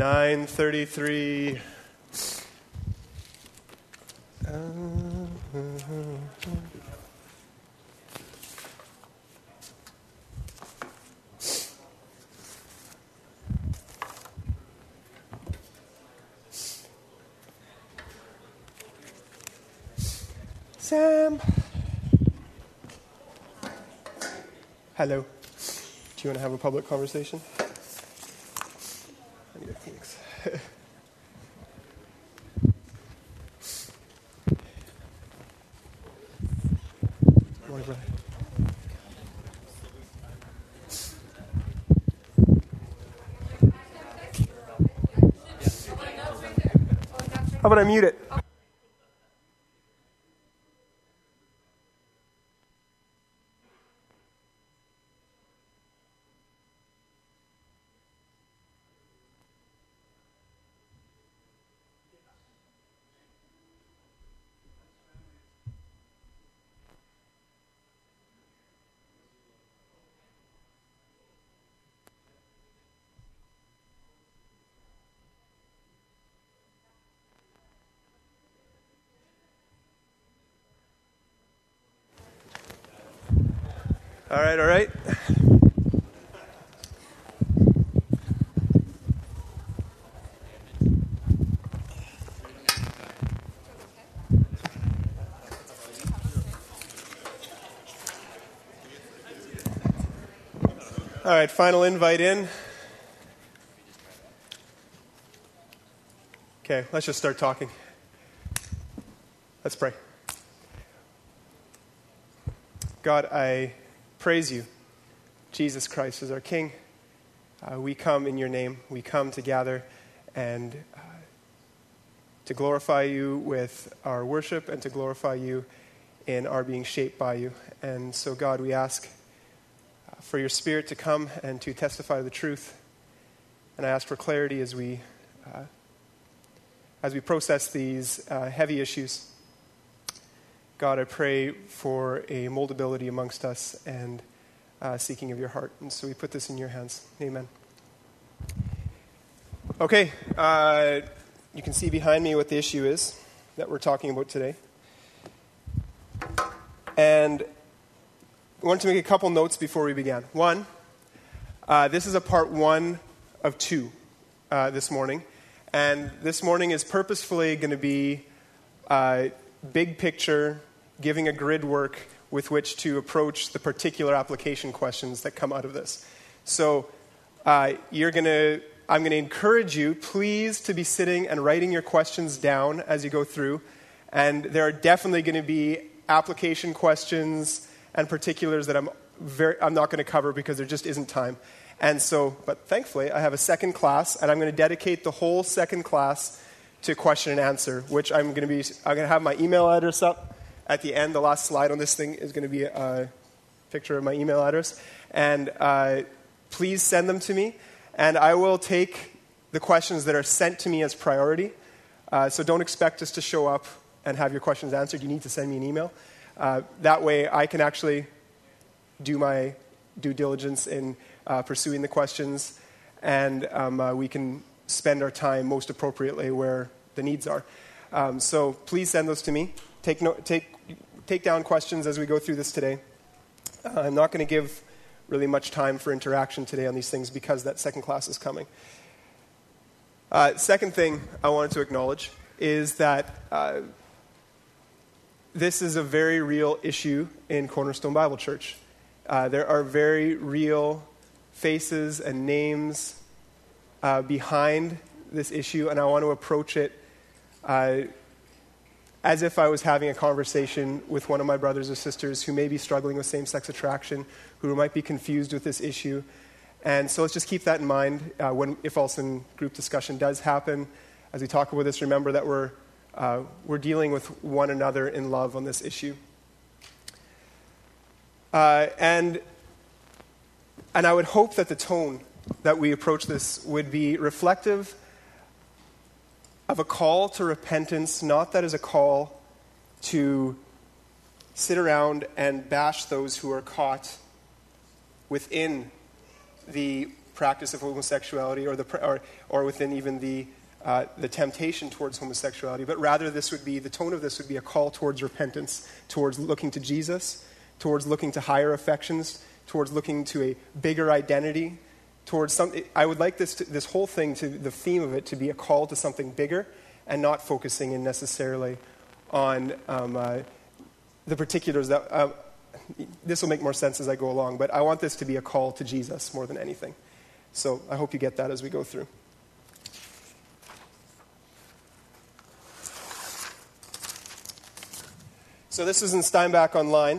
9:33. Sam. Hello. Do you want to have a public conversation? I need a Phoenix. Morning, brother. How about I mute it? All right. All right, final invite in. Okay, let's just start talking. Let's pray. God, I praise you. Jesus Christ is our King. We come in your name. We come to gather and to glorify you with our worship and to glorify you in our being shaped by you. And so, God, we ask for your Spirit to come and to testify to the truth. And I ask for clarity as we process these heavy issues. God, I pray for a moldability amongst us and seeking of your heart. And so we put this in your hands. Amen. Okay, you can see behind me what the issue is that we're talking about today. And I wanted to make a couple notes before we began. One, this is a part 1 of 2 this morning. And this morning is purposefully going to be big picture, giving a grid work with which to approach the particular application questions that come out of this. So I'm going to encourage you, please, to be sitting and writing your questions down as you go through. And there are definitely going to be application questions and particulars that I'm not going to cover because there just isn't time. And so, but thankfully, I have a second class, and I'm going to dedicate the whole second class to question and answer, which I'm going to have my email address up at the end. The last slide on this thing is going to be a picture of my email address. And please send them to me, and I will take the questions that are sent to me as priority. So don't expect us to show up and have your questions answered. You need to send me an email. That way I can actually do my due diligence in pursuing the questions, and we can spend our time most appropriately where the needs are. So please send those to me. Take down questions as we go through this today. I'm not going to give really much time for interaction today on these things because that second class is coming. Second thing I wanted to acknowledge is that this is a very real issue in Cornerstone Bible Church. There are very real faces and names behind this issue, and I want to approach it as if I was having a conversation with one of my brothers or sisters who may be struggling with same-sex attraction, who might be confused with this issue. And so let's just keep that in mind if Olsen group discussion does happen. As we talk about this, remember that we're dealing with one another in love on this issue. And I would hope that the tone that we approach this would be reflective of a call to repentance, not that as a call to sit around and bash those who are caught within the practice of homosexuality or within even the temptation towards homosexuality, but rather the tone of this would be a call towards repentance, towards looking to Jesus, towards looking to higher affections, towards looking to a bigger identity, towards something. I would like this whole thing, the theme of it, to be a call to something bigger and not focusing in necessarily on the particulars. This will make more sense as I go along, but I want this to be a call to Jesus more than anything. So I hope you get that as we go through. So this is in Steinbach Online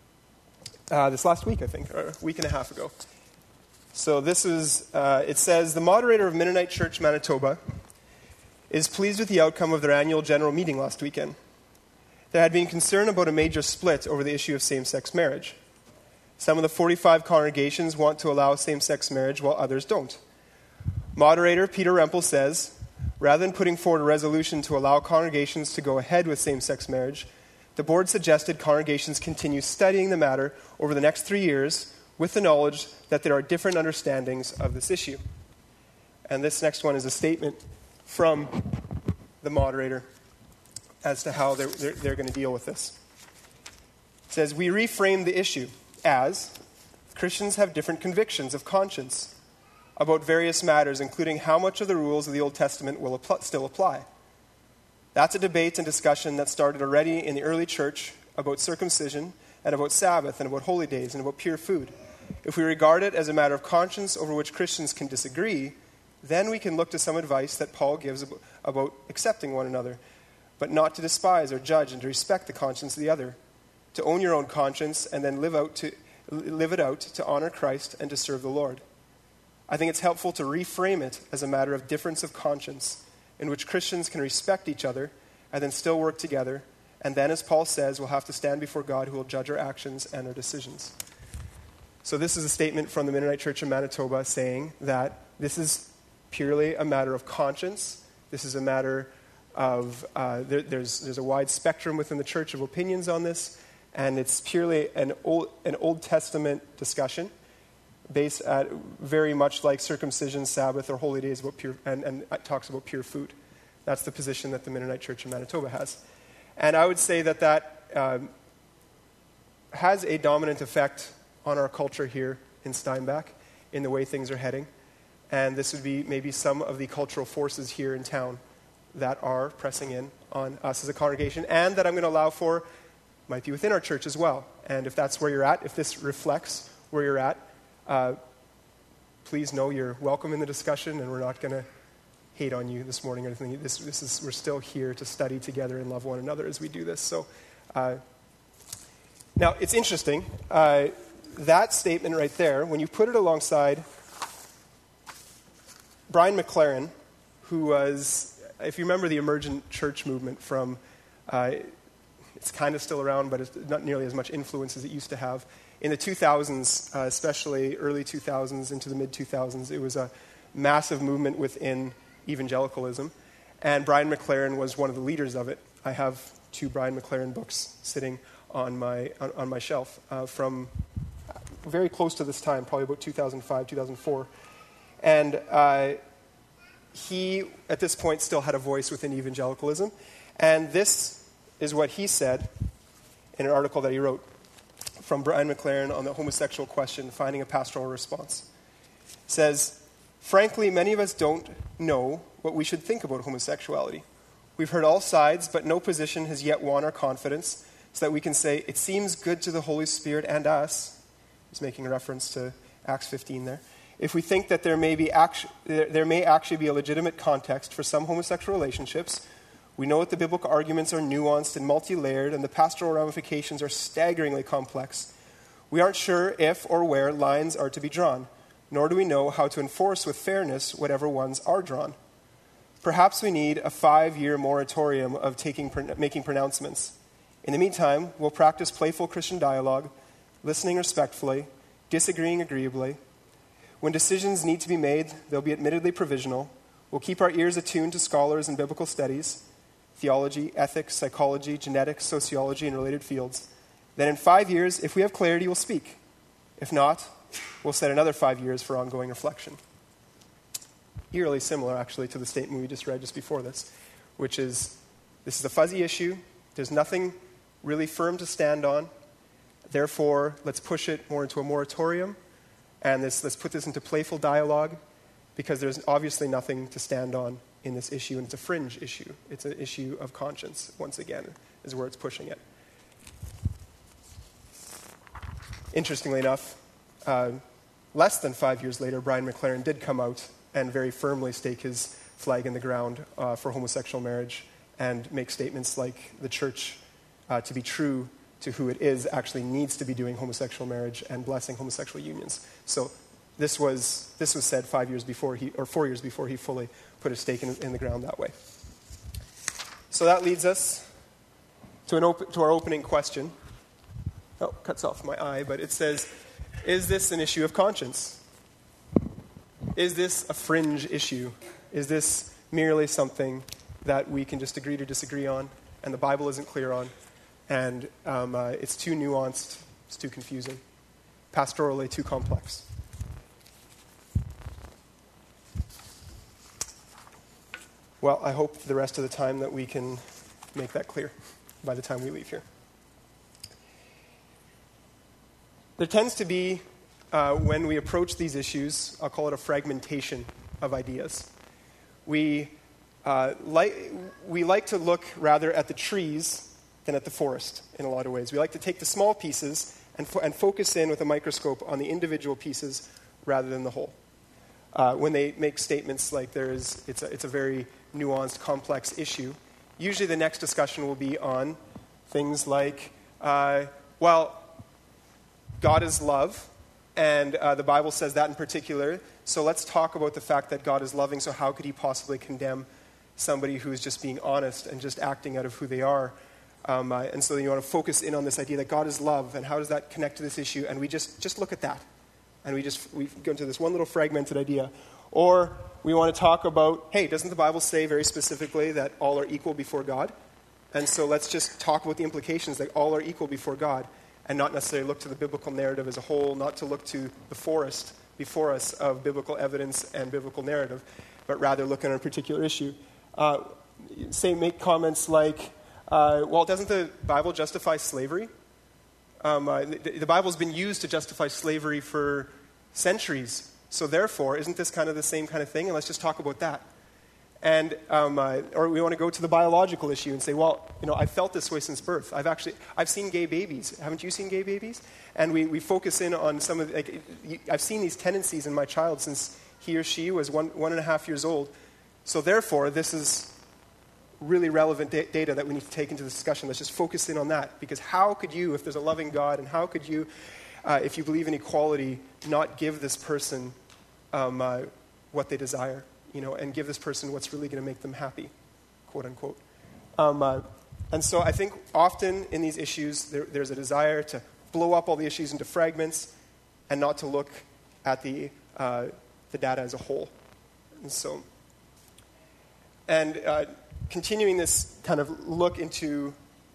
this last week, I think, or a week and a half ago. So this is, it says, the moderator of Mennonite Church Manitoba is pleased with the outcome of their annual general meeting last weekend. There had been concern about a major split over the issue of same-sex marriage. Some of the 45 congregations want to allow same-sex marriage while others don't. Moderator Peter Rempel says, rather than putting forward a resolution to allow congregations to go ahead with same-sex marriage, the board suggested congregations continue studying the matter over the next 3 years with the knowledge that there are different understandings of this issue. And this next one is a statement from the moderator as to how they're going to deal with this. It says, we reframe the issue as Christians have different convictions of conscience about various matters, including how much of the rules of the Old Testament will still apply. That's a debate and discussion that started already in the early church about circumcision and about Sabbath and about holy days and about pure food. If we regard it as a matter of conscience over which Christians can disagree, then we can look to some advice that Paul gives about accepting one another, but not to despise or judge and to respect the conscience of the other, to own your own conscience and then live it out to honor Christ and to serve the Lord. I think it's helpful to reframe it as a matter of difference of conscience, in which Christians can respect each other and then still work together, and then, as Paul says, we'll have to stand before God who will judge our actions and our decisions. So this is a statement from the Mennonite Church in Manitoba saying that this is purely a matter of conscience. This is a matter of, there's a wide spectrum within the church of opinions on this, and it's purely an Old Testament discussion based at very much like circumcision, Sabbath, or holy days about pure, and it talks about pure food. That's the position that the Mennonite Church in Manitoba has. And I would say that has a dominant effect on our culture here in Steinbach in the way things are heading. And this would be maybe some of the cultural forces here in town that are pressing in on us as a congregation, and that I'm going to allow for might be within our church as well. And if that's where you're at, if this reflects where you're at, please know you're welcome in the discussion, and we're not going to hate on you this morning or anything. We're still here to study together and love one another as we do this. So, now it's interesting, that statement right there, when you put it alongside Brian McLaren, who was, if you remember the emergent church movement from, it's kind of still around, but it's not nearly as much influence as it used to have. In the 2000s, especially early 2000s into the mid-2000s, it was a massive movement within evangelicalism, and Brian McLaren was one of the leaders of it. I have 2 Brian McLaren books sitting on my shelf from very close to this time, probably about 2005, 2004. And he, at this point, still had a voice within evangelicalism. And this is what he said in an article that he wrote from Brian McLaren on the homosexual question, finding a pastoral response. It says, frankly, many of us don't know what we should think about homosexuality. We've heard all sides, but no position has yet won our confidence so that we can say, it seems good to the Holy Spirit and us. He's making a reference to Acts 15 there. If we think that there may actually be a legitimate context for some homosexual relationships, we know that the biblical arguments are nuanced and multi-layered, and the pastoral ramifications are staggeringly complex. We aren't sure if or where lines are to be drawn, nor do we know how to enforce with fairness whatever ones are drawn. Perhaps we need a 5-year moratorium of making pronouncements. In the meantime, we'll practice playful Christian dialogue, listening respectfully, disagreeing agreeably. When decisions need to be made, they'll be admittedly provisional. We'll keep our ears attuned to scholars in biblical studies, theology, ethics, psychology, genetics, sociology, and related fields. Then in 5 years, if we have clarity, we'll speak. If not, we'll set another 5 years for ongoing reflection. Eerily similar, actually, to the statement we just read just before this, which is, this is a fuzzy issue. There's nothing really firm to stand on. Therefore, let's push it more into a moratorium, and let's put this into playful dialogue, because there's obviously nothing to stand on in this issue, and it's a fringe issue. It's an issue of conscience, once again, is where it's pushing it. Interestingly enough, less than 5 years later, Brian McLaren did come out and very firmly stake his flag in the ground for homosexual marriage and make statements like the church, to be true to who it is, actually needs to be doing homosexual marriage and blessing homosexual unions. So this was said 4 years before he fully put his stake in the ground that way. So that leads us to our opening question. Oh, cuts off my eye, but it says, is this an issue of conscience? Is this a fringe issue? Is this merely something that we can just agree to disagree on, and the Bible isn't clear on, and it's too nuanced, it's too confusing, pastorally too complex? Well, I hope the rest of the time that we can make that clear by the time we leave here. There tends to be, when we approach these issues, I'll call it a fragmentation of ideas. We like to look rather at the trees than at the forest in a lot of ways. We like to take the small pieces and focus in with a microscope on the individual pieces rather than the whole. When they make statements like it's a very nuanced, complex issue, usually the next discussion will be on things like, God is love, and the Bible says that in particular. So let's talk about the fact that God is loving, so how could he possibly condemn somebody who is just being honest and just acting out of who they are? And so you want to focus in on this idea that God is love, and how does that connect to this issue? And we just look at that. And we go into this one little fragmented idea. Or we want to talk about, hey, doesn't the Bible say very specifically that all are equal before God? And so let's just talk about the implications that all are equal before God, and not necessarily look to the biblical narrative as a whole, not to look to the forest before us of biblical evidence and biblical narrative, but rather look at a particular issue. Make comments like, doesn't the Bible justify slavery? The Bible's been used to justify slavery for centuries, so therefore, isn't this kind of the same kind of thing? And let's just talk about that. And or we want to go to the biological issue and say, I felt this way since birth. I've seen gay babies. Haven't you seen gay babies? And we focus in on some of I've seen these tendencies in my child since he or she was 1.5 years old. So therefore, this is really relevant data that we need to take into the discussion. Let's just focus in on that. Because how could you, if there's a loving God, and how could you, if you believe in equality, not give this person what they desire? And give this person what's really going to make them happy, quote unquote. And so I think often in these issues, there's a desire to blow up all the issues into fragments and not to look at the data as a whole. And continuing this kind of look into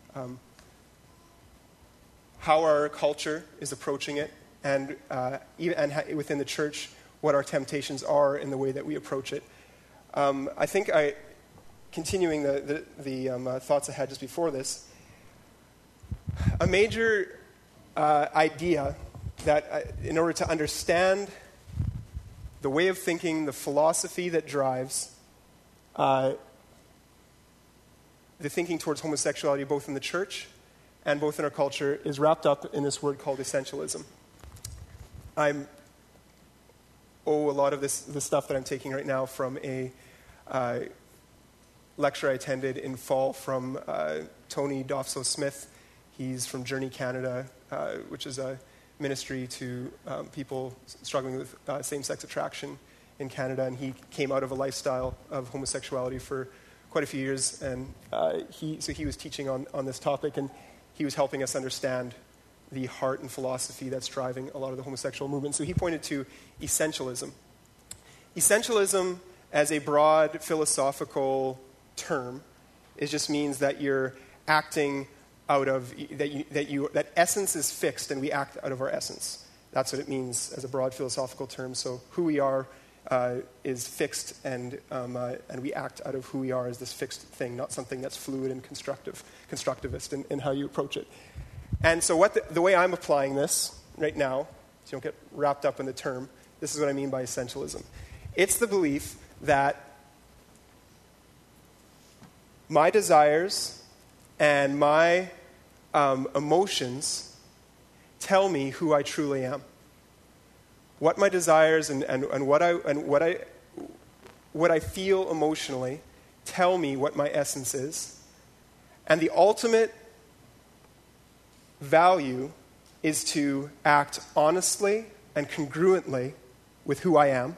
how our culture is approaching it, and within the church, what our temptations are in the way that we approach it. I think continuing the thoughts I had just before this, a major idea that in order to understand the way of thinking, the philosophy that drives the thinking towards homosexuality both in the church and both in our culture is wrapped up in this word called essentialism. A lot of the stuff that I'm taking right now from a lecture I attended in fall from Tony Dofso-Smith. He's from Journey Canada, which is a ministry to people struggling with same-sex attraction in Canada, and he came out of a lifestyle of homosexuality for quite a few years, and he was teaching on this topic, and he was helping us understand the heart and philosophy that's driving a lot of the homosexual movement. So he pointed to essentialism. Essentialism, as a broad philosophical term, it just means that you're acting out of that essence is fixed, and we act out of our essence. That's what it means as a broad philosophical term. So who we are is fixed, and we act out of who we are as this fixed thing, not something that's fluid and constructivist in how you approach it. And so the way I'm applying this right now, so you don't get wrapped up in the term, this is what I mean by essentialism. It's the belief that my desires and my emotions tell me who I truly am. What my desires and what I feel emotionally tell me what my essence is. And the ultimate value is to act honestly and congruently with who I am.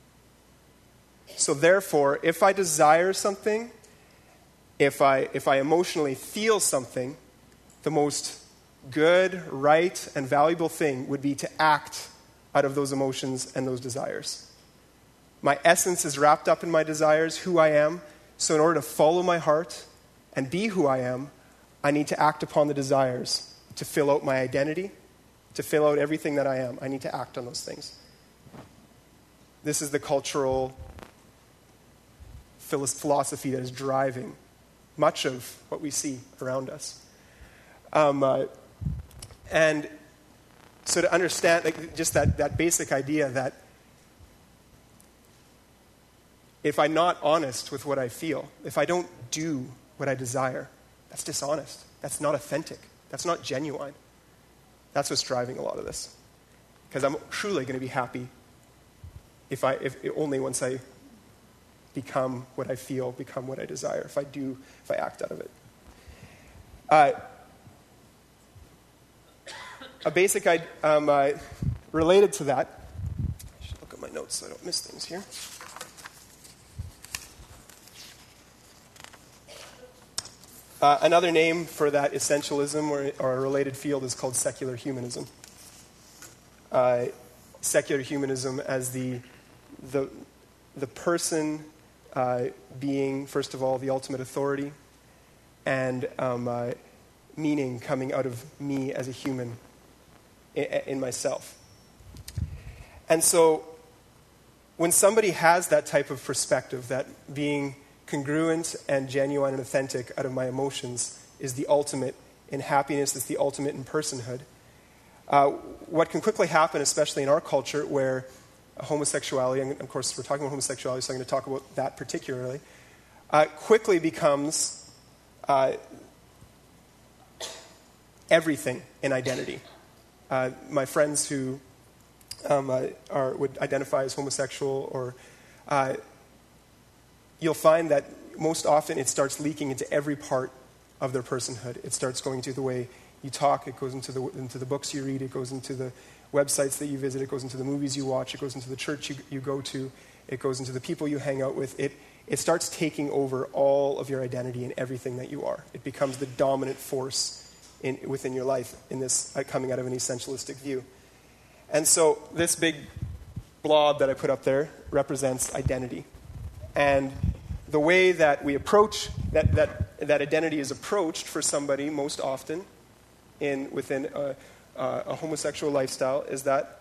So therefore, if I desire something, if I emotionally feel something, the most good, right, and valuable thing would be to act out of those emotions and those desires. My essence is wrapped up in my desires, who I am. So in order to follow my heart and be who I am, I need to act upon the desires to fill out my identity, to fill out everything that I am. I need to act on those things. This is the cultural philosophy that is driving much of what we see around us. And so to understand just that basic idea that if I'm not honest with what I feel, if I don't do what I desire, that's dishonest. That's not authentic. That's not genuine. That's what's driving a lot of this. Because I'm truly going to be happy if only once I become what I feel, become what I desire, if I act out of it. A basic related to that, I should look at my notes so I don't miss things here. Another name for that essentialism or a related field is called secular humanism. Secular humanism as the person being, first of all, the ultimate authority, and meaning coming out of me as a human in myself. And so when somebody has that type of perspective, that being congruent and genuine and authentic out of my emotions is the ultimate in happiness, is the ultimate in personhood, what can quickly happen, especially in our culture where homosexuality, and of course we're talking about homosexuality, so I'm going to talk about that particularly, quickly becomes everything in identity. My friends who would identify as homosexual, or you'll find that most often it starts leaking into every part of their personhood. It starts going into the way you talk, it goes into the books you read, it goes into the websites that you visit, it goes into the movies you watch, it goes into the church you go to, it goes into the people you hang out with. It starts taking over all of your identity and everything that you are. It becomes the dominant force within your life in this coming out of an essentialistic view. And so this big blob that I put up there represents identity. And the way that we approach, that identity is approached for somebody most often within a homosexual lifestyle is that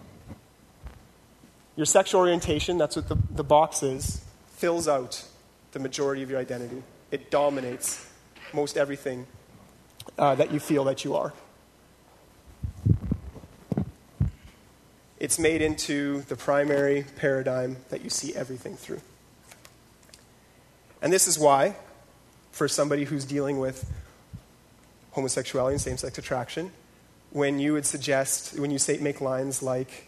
your sexual orientation, that's what the box is, fills out the majority of your identity. It dominates most everything that you feel that you are. It's made into the primary paradigm that you see everything through. And this is why, for somebody who's dealing with homosexuality and same-sex attraction, when you make lines like,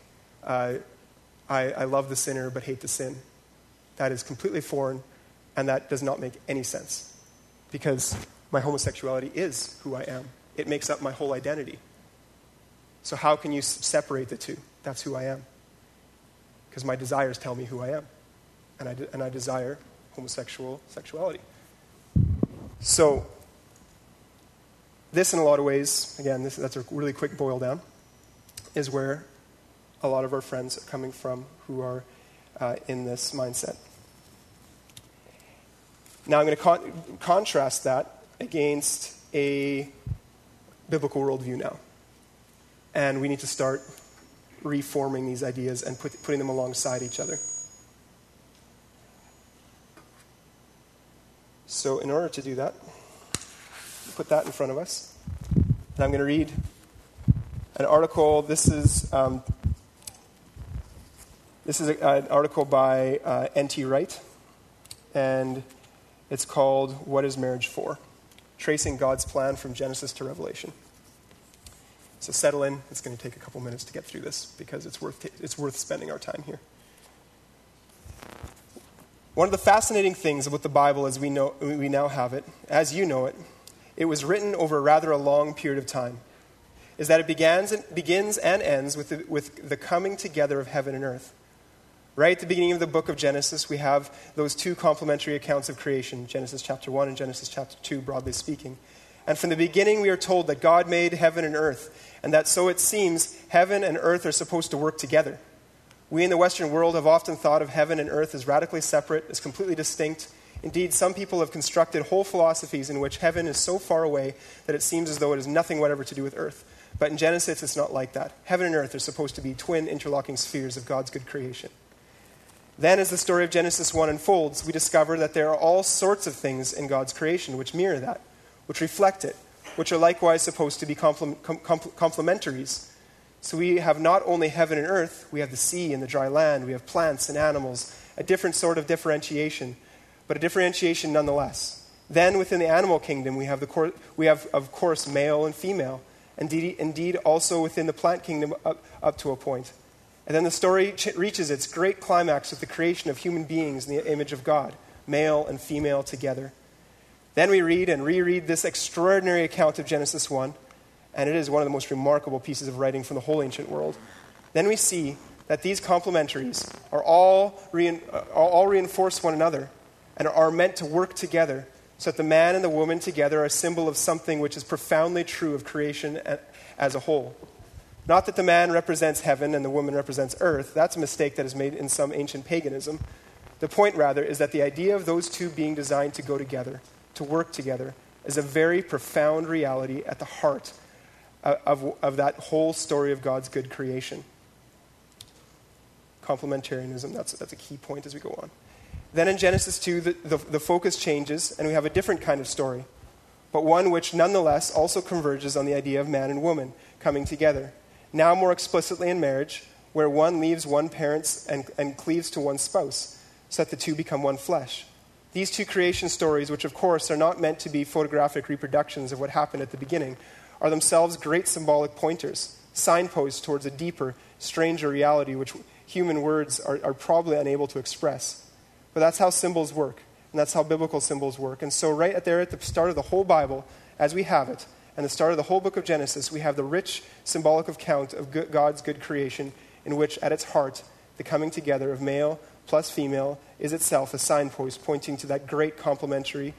I love the sinner but hate the sin, that is completely foreign, and that does not make any sense. Because my homosexuality is who I am. It makes up my whole identity. So how can you separate the two? That's who I am. Because my desires tell me who I am. And I desire homosexual sexuality. So this, in a lot of ways, again, that's a really quick boil down, is where a lot of our friends are coming from who are in this mindset. Now I'm going to contrast that against a biblical worldview now. And we need to start reforming these ideas and putting them alongside each other. So in order to do that, put that in front of us. And I'm going to read an article. This is an article by N.T. Wright, and it's called "What is Marriage For? Tracing God's Plan from Genesis to Revelation." So settle in. It's going to take a couple minutes to get through this because it's worth spending our time here. One of the fascinating things about the Bible as we now have it, as you know it, it was written over rather a long period of time, is that it begins and ends with the coming together of heaven and earth. Right at the beginning of the book of Genesis, we have those two complementary accounts of creation, Genesis chapter 1 and Genesis chapter 2, broadly speaking. And from the beginning, we are told that God made heaven and earth, and that so it seems heaven and earth are supposed to work together. We in the Western world have often thought of heaven and earth as radically separate, as completely distinct. Indeed, some people have constructed whole philosophies in which heaven is so far away that it seems as though it has nothing whatever to do with earth. But in Genesis, it's not like that. Heaven and earth are supposed to be twin interlocking spheres of God's good creation. Then, as the story of Genesis 1 unfolds, we discover that there are all sorts of things in God's creation which mirror that, which reflect it, which are likewise supposed to be complementaries. So we have not only heaven and earth, we have the sea and the dry land, we have plants and animals, a different sort of differentiation, but a differentiation nonetheless. Then within the animal kingdom, we have of course male and female, indeed also within the plant kingdom up to a point. And then the story reaches its great climax with the creation of human beings in the image of God, male and female together. Then we read and reread this extraordinary account of Genesis 1, and it is one of the most remarkable pieces of writing from the whole ancient world. Then we see that these complementaries are all reinforce one another and are meant to work together so that the man and the woman together are a symbol of something which is profoundly true of creation as a whole. Not that the man represents heaven and the woman represents earth. That's a mistake that is made in some ancient paganism. The point, rather, is that the idea of those two being designed to go together, to work together, is a very profound reality at the heart of that whole story of God's good creation. Complementarianism, that's a key point as we go on. Then in Genesis 2, the focus changes, and we have a different kind of story, but one which nonetheless also converges on the idea of man and woman coming together. Now more explicitly in marriage, where one leaves one parent and cleaves to one spouse, so that the two become one flesh. These two creation stories, which of course are not meant to be photographic reproductions of what happened at the beginning, are themselves great symbolic pointers, signposts towards a deeper, stranger reality which human words are probably unable to express. But that's how symbols work, and that's how biblical symbols work. And so right at the start of the whole Bible, as we have it, and the start of the whole book of Genesis, we have the rich symbolic account of God's good creation, in which at its heart, the coming together of male plus female is itself a signpost pointing to that great complementarity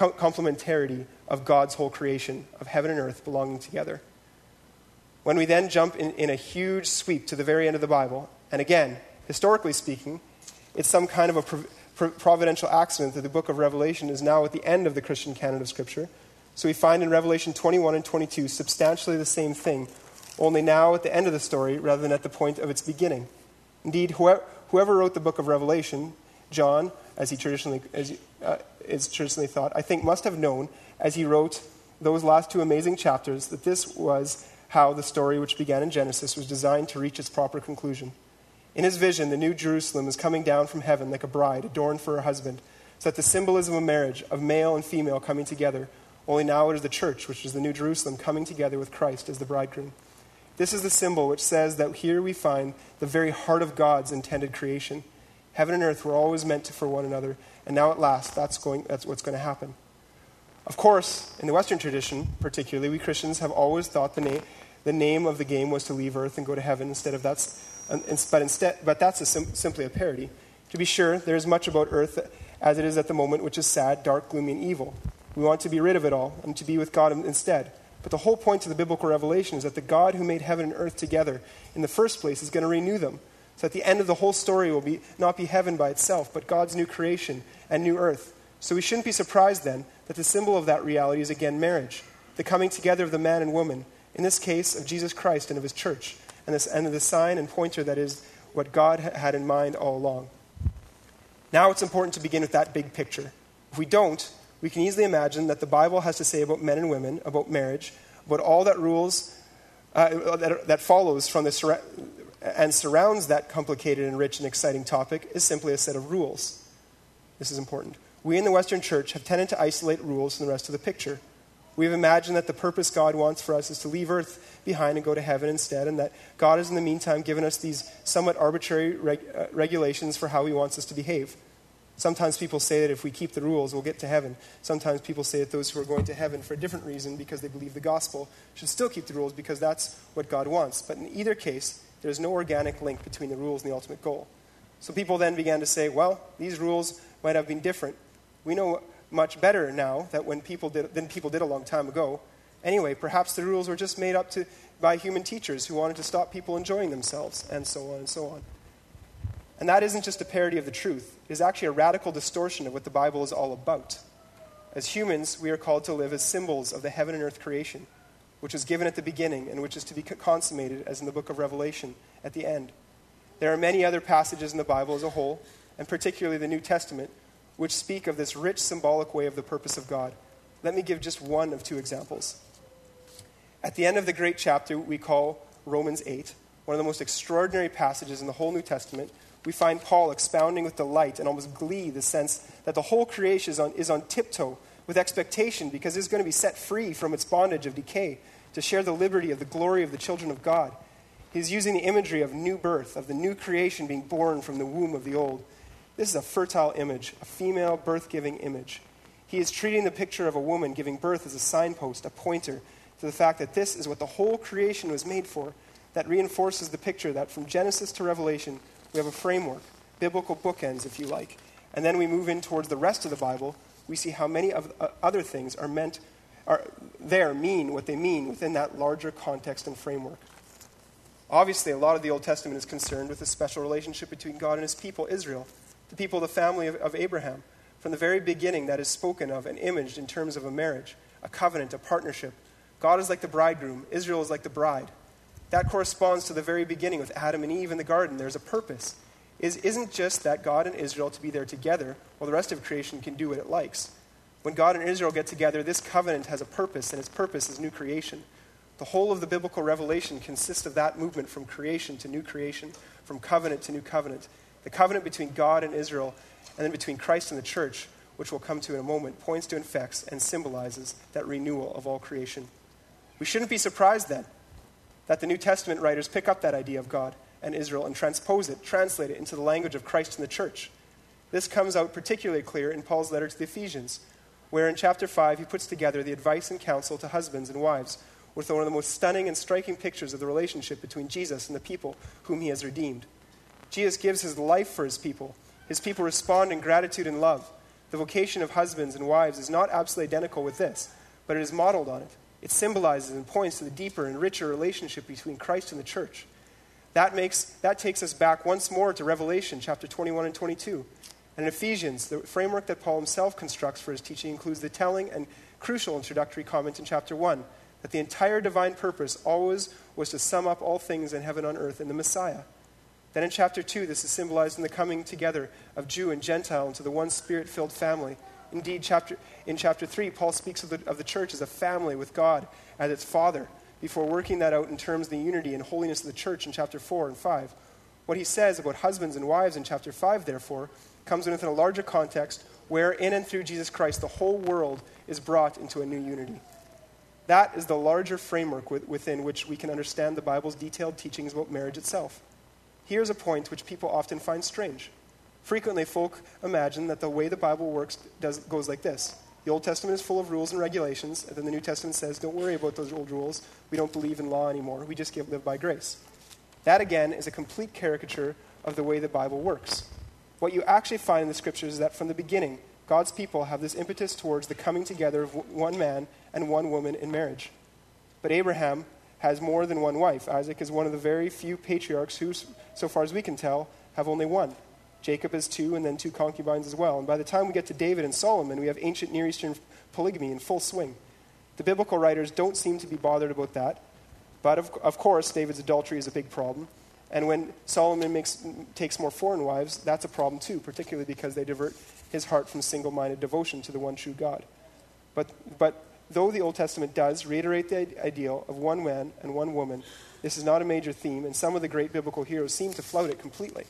of God's whole creation, of heaven and earth belonging together. When we then jump in a huge sweep to the very end of the Bible, and again, historically speaking, it's some kind of a providential accident that the book of Revelation is now at the end of the Christian canon of Scripture. So we find in Revelation 21 and 22 substantially the same thing, only now at the end of the story rather than at the point of its beginning. Indeed, whoever wrote the book of Revelation, John, as is traditionally thought, I think must have known, as he wrote those last two amazing chapters, that this was how the story which began in Genesis was designed to reach its proper conclusion. In his vision, the new Jerusalem is coming down from heaven like a bride adorned for her husband, so that the symbolism of marriage, of male and female coming together, only now it is the church, which is the new Jerusalem, coming together with Christ as the bridegroom. This is the symbol which says that here we find the very heart of God's intended creation. Heaven and earth were always meant for one another, and now at last that's what's going to happen. Of course, in the Western tradition, particularly, we Christians have always thought the name of the game was to leave earth and go to heaven instead of but that's simply a parody. To be sure, there is much about earth as it is at the moment, which is sad, dark, gloomy, and evil. We want to be rid of it all and to be with God instead. But the whole point of the biblical revelation is that the God who made heaven and earth together in the first place is going to renew them. So at the end of the whole story will not be heaven by itself, but God's new creation and new earth. So we shouldn't be surprised then that the symbol of that reality is again marriage, the coming together of the man and woman, in this case of Jesus Christ and of his church, and the sign and pointer that is what God had in mind all along. Now it's important to begin with that big picture. If we don't, we can easily imagine that the Bible has to say about men and women, about marriage, about all that rules that follows from and surrounds that complicated and rich and exciting topic is simply a set of rules. This is important. We in the Western Church have tended to isolate rules from the rest of the picture. We've imagined that the purpose God wants for us is to leave earth behind and go to heaven instead, and that God has in the meantime given us these somewhat arbitrary regulations for how he wants us to behave. Sometimes people say that if we keep the rules, we'll get to heaven. Sometimes people say that those who are going to heaven for a different reason, because they believe the gospel, should still keep the rules because that's what God wants. But in either case, there's no organic link between the rules and the ultimate goal. So people then began to say, well, these rules might have been different. We know much better now than people did a long time ago. Anyway, perhaps the rules were just made up by human teachers who wanted to stop people enjoying themselves, and so on and so on. And that isn't just a parody of the truth. It is actually a radical distortion of what the Bible is all about. As humans, we are called to live as symbols of the heaven and earth creation, which was given at the beginning and which is to be consummated, as in the book of Revelation, at the end. There are many other passages in the Bible as a whole, and particularly the New Testament, which speak of this rich symbolic way of the purpose of God. Let me give just one of two examples. At the end of the great chapter we call Romans 8, one of the most extraordinary passages in the whole New Testament, we find Paul expounding with delight and almost glee the sense that the whole creation is on tiptoe with expectation because it's going to be set free from its bondage of decay to share the liberty of the glory of the children of God. He's using the imagery of new birth, of the new creation being born from the womb of the old. This is a fertile image, a female birth-giving image. He is treating the picture of a woman giving birth as a signpost, a pointer to the fact that this is what the whole creation was made for. That reinforces the picture that from Genesis to Revelation, we have a framework, biblical bookends, if you like. And then we move in towards the rest of the Bible. We see how many of other things mean what they mean within that larger context and framework. Obviously, a lot of the Old Testament is concerned with the special relationship between God and his people, Israel, the people of the family of Abraham. From the very beginning, that is spoken of and imaged in terms of a marriage, a covenant, a partnership. God is like the bridegroom. Israel is like the bride. That corresponds to the very beginning with Adam and Eve in the garden. There's a purpose. It isn't just that God and Israel to be there together while the rest of creation can do what it likes. When God and Israel get together, this covenant has a purpose, and its purpose is new creation. The whole of the biblical revelation consists of that movement from creation to new creation, from covenant to new covenant. The covenant between God and Israel, and then between Christ and the church, which we'll come to in a moment, points to and affects and symbolizes that renewal of all creation. We shouldn't be surprised then that the New Testament writers pick up that idea of God and Israel and transpose it, translate it into the language of Christ and the church. This comes out particularly clear in Paul's letter to the Ephesians, where in chapter 5 he puts together the advice and counsel to husbands and wives with one of the most stunning and striking pictures of the relationship between Jesus and the people whom he has redeemed. Jesus gives his life for his people. His people respond in gratitude and love. The vocation of husbands and wives is not absolutely identical with this, but it is modeled on it. It symbolizes and points to the deeper and richer relationship between Christ and the church. That takes us back once more to Revelation chapter 21 and 22. And in Ephesians, the framework that Paul himself constructs for his teaching includes the telling and crucial introductory comment in chapter 1 that the entire divine purpose always was to sum up all things in heaven and on earth in the Messiah. Then in chapter 2, this is symbolized in the coming together of Jew and Gentile into the one Spirit-filled family. Indeed, in chapter 3, Paul speaks of the church as a family with God as its father, before working that out in terms of the unity and holiness of the church in chapter 4 and 5. What he says about husbands and wives in chapter 5, therefore, comes within a larger context where in and through Jesus Christ the whole world is brought into a new unity. That is the larger framework within which we can understand the Bible's detailed teachings about marriage itself. Here's a point which people often find strange. Frequently, folk imagine that the way the Bible works goes like this. The Old Testament is full of rules and regulations, and then the New Testament says, don't worry about those old rules. We don't believe in law anymore. We just live by grace. That, again, is a complete caricature of the way the Bible works. What you actually find in the Scriptures is that from the beginning, God's people have this impetus towards the coming together of one man and one woman in marriage. But Abraham has more than one wife. Isaac is one of the very few patriarchs who, so far as we can tell, have only one. Jacob has two, and then two concubines as well. And by the time we get to David and Solomon, we have ancient Near Eastern polygamy in full swing. The biblical writers don't seem to be bothered about that. But of course, David's adultery is a big problem. And when Solomon takes more foreign wives, that's a problem too, particularly because they divert his heart from single-minded devotion to the one true God. But though the Old Testament does reiterate the ideal of one man and one woman, this is not a major theme, and some of the great biblical heroes seem to flout it completely.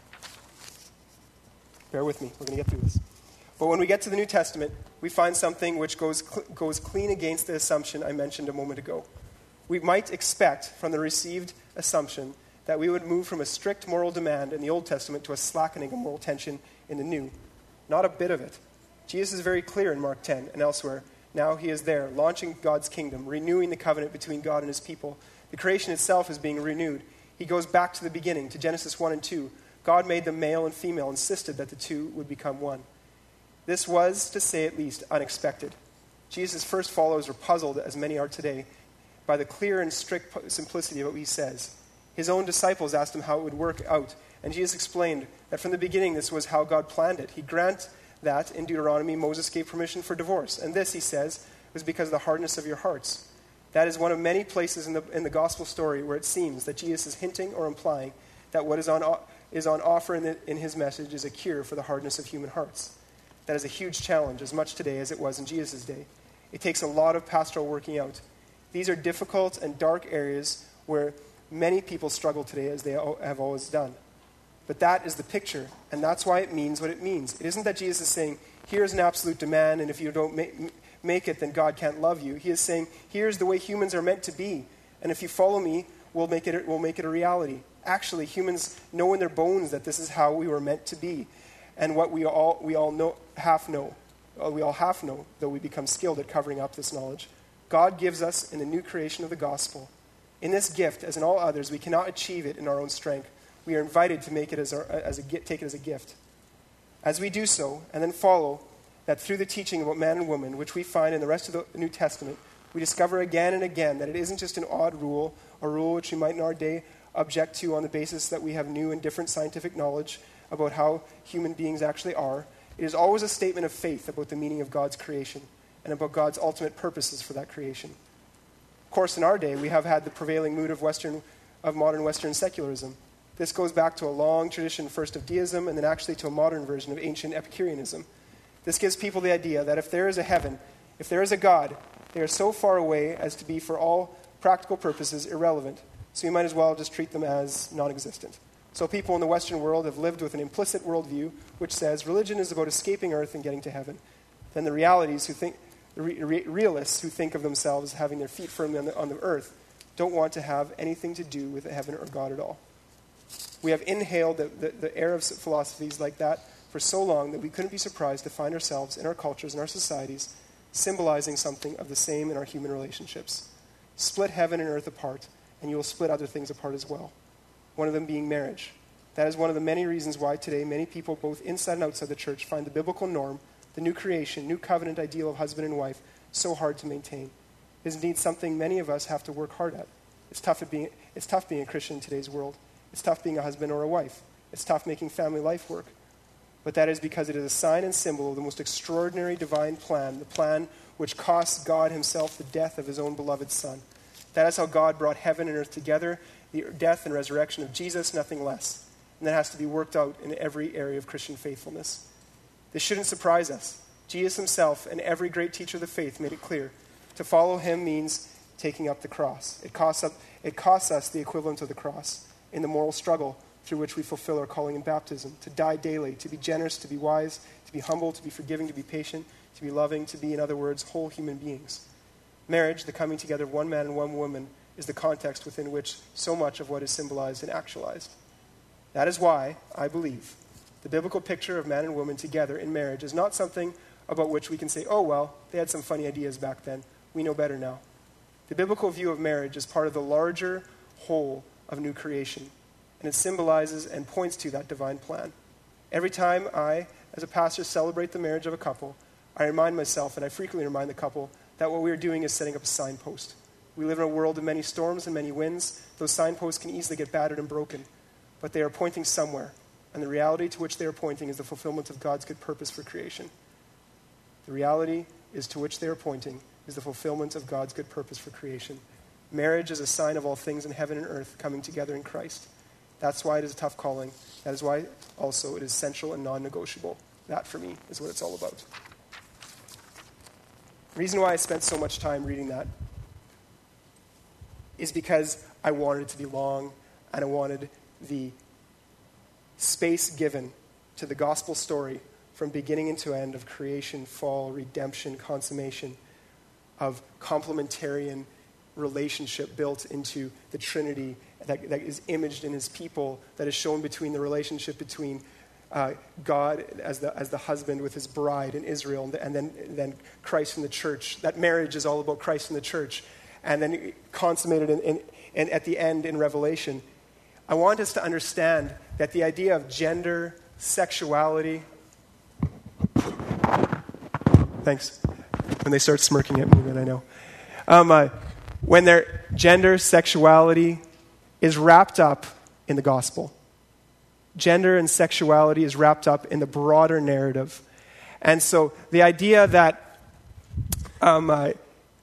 Bear with me, we're going to get through this. But when we get to the New Testament, we find something which goes clean against the assumption I mentioned a moment ago. We might expect from the received assumption that we would move from a strict moral demand in the Old Testament to a slackening of moral tension in the New. Not a bit of it. Jesus is very clear in Mark 10 and elsewhere. Now he is there, launching God's kingdom, renewing the covenant between God and his people. The creation itself is being renewed. He goes back to the beginning, to Genesis 1 and 2. God made them male and female, insisted that the two would become one. This was, to say at least, unexpected. Jesus' first followers were puzzled, as many are today, by the clear and strict simplicity of what he says. His own disciples asked him how it would work out, and Jesus explained that from the beginning this was how God planned it. He granted that in Deuteronomy Moses gave permission for divorce, and this, he says, was because of the hardness of your hearts. That is one of many places in the gospel story where it seems that Jesus is hinting or implying that what is on offer in his message is a cure for the hardness of human hearts. That is a huge challenge, as much today as it was in Jesus' day. It takes a lot of pastoral working out. These are difficult and dark areas where many people struggle today, as they have always done. But that is the picture, and that's why it means what it means. It isn't that Jesus is saying, here's an absolute demand, and if you don't make it, then God can't love you. He is saying, here's the way humans are meant to be, and if you follow me, we'll make it a reality. Actually, humans know in their bones that this is how we were meant to be, and what we all half know, though we become skilled at covering up this knowledge. God gives us in the new creation of the gospel. In this gift, as in all others, we cannot achieve it in our own strength. We are invited to take it as a gift. As we do so, and then follow that through the teaching about man and woman, which we find in the rest of the New Testament, we discover again and again that it isn't just an odd rule, a rule which we might in our day object to on the basis that we have new and different scientific knowledge about how human beings actually are. It is always a statement of faith about the meaning of God's creation and about God's ultimate purposes for that creation. Of course, in our day, we have had the prevailing mood of modern Western secularism. This goes back to a long tradition, first of deism, and then actually to a modern version of ancient Epicureanism. This gives people the idea that if there is a heaven, if there is a God, they are so far away as to be, for all practical purposes, irrelevant. So you might as well just treat them as non-existent. So people in the Western world have lived with an implicit worldview which says religion is about escaping earth and getting to heaven. Then the realists who think of themselves having their feet firmly on the earth don't want to have anything to do with heaven or God at all. We have inhaled the air of philosophies like that for so long that we couldn't be surprised to find ourselves in our cultures and our societies symbolizing something of the same in our human relationships. Split heaven and earth apart, and you will split other things apart as well. One of them being marriage. That is one of the many reasons why today many people, both inside and outside the church, find the biblical norm, the new creation, new covenant ideal of husband and wife, so hard to maintain. It is indeed something many of us have to work hard at. It's tough being a Christian in today's world. It's tough being a husband or a wife. It's tough making family life work. But that is because it is a sign and symbol of the most extraordinary divine plan, the plan which cost God himself the death of his own beloved Son. That is how God brought heaven and earth together, the death and resurrection of Jesus, nothing less. And that has to be worked out in every area of Christian faithfulness. This shouldn't surprise us. Jesus himself and every great teacher of the faith made it clear. To follow him means taking up the cross. It costs us the equivalent of the cross in the moral struggle through which we fulfill our calling in baptism, to die daily, to be generous, to be wise, to be humble, to be forgiving, to be patient, to be loving, to be, in other words, whole human beings. Marriage, the coming together of one man and one woman, is the context within which so much of what is symbolized and actualized. That is why, I believe, the biblical picture of man and woman together in marriage is not something about which we can say, oh, well, they had some funny ideas back then. We know better now. The biblical view of marriage is part of the larger whole of new creation, and it symbolizes and points to that divine plan. Every time I, as a pastor, celebrate the marriage of a couple, I remind myself, and I frequently remind the couple, that what we are doing is setting up a signpost. We live in a world of many storms and many winds. Those signposts can easily get battered and broken, but they are pointing somewhere, and the reality to which they are pointing is the fulfillment of God's good purpose for creation. The reality is to which they are pointing is the fulfillment of God's good purpose for creation. Marriage is a sign of all things in heaven and earth coming together in Christ. That's why it is a tough calling. That is why also it is essential and non-negotiable. That, for me, is what it's all about. The reason why I spent so much time reading that is because I wanted it to be long, and I wanted the space given to the gospel story from beginning into end of creation, fall, redemption, consummation, of complementarian relationship built into the Trinity that is imaged in his people, that is shown between the relationship between God as the husband with his bride in Israel, and then Christ and the church. That marriage is all about Christ and the church, and then consummated in at the end in Revelation. I want us to understand that the idea of gender, sexuality. Thanks. When they start smirking at me, then I know. When their gender, sexuality is wrapped up in the gospel. Gender and sexuality is wrapped up in the broader narrative. And so the idea that our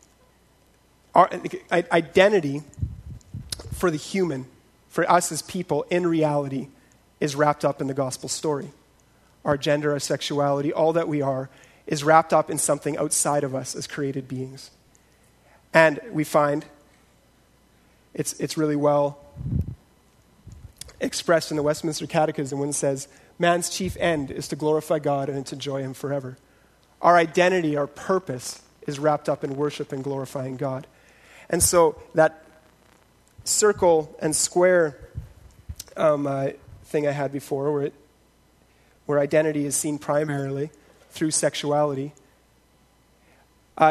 identity for the human, for us as people, in reality, is wrapped up in the gospel story. Our gender, our sexuality, all that we are, is wrapped up in something outside of us as created beings. And we find it's really well expressed in the Westminster Catechism when it says, man's chief end is to glorify God and to enjoy him forever. Our identity, our purpose, is wrapped up in worship and glorifying God. And so that circle and square thing I had before, where identity is seen primarily through sexuality, I'm